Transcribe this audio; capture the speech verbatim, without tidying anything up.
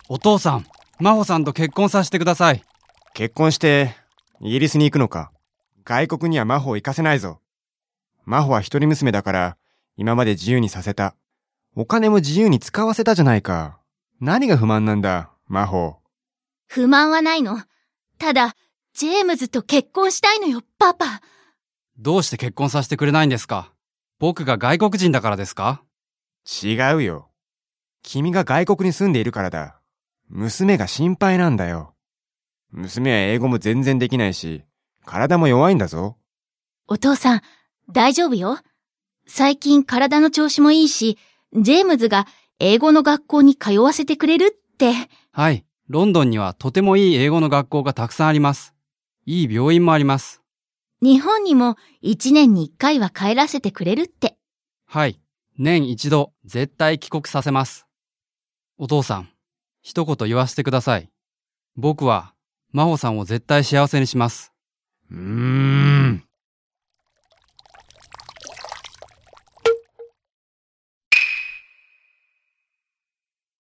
お父さん、真帆さんと結婚させてください。 結婚してイギリスに行くのか。外国には真帆を行かせないぞ。真帆は一人娘だから今まで自由にさせた。お金も自由に使わせたじゃないか。何が不満なんだ、真帆。 不満はないの。ただジェームズと結婚したいのよ、パパ。 どうして結婚させてくれないんですか？僕が外国人だからですか？ 違うよ。君が外国に住んでいるからだ。娘が心配なんだよ。娘は英語も全然できないし、体も弱いんだぞ。 お父さん、大丈夫よ。最近体の調子もいいし、ジェームズが英語の学校に通わせてくれるって。 はい、ロンドンにはとてもいい英語の学校がたくさんあります。いい病院もあります。 日本にも一年に一回は帰らせてくれるって。 はい、年一度絶対帰国させます。お父さん、一言言わせてください。僕は真帆さんを絶対幸せにします。 うーん。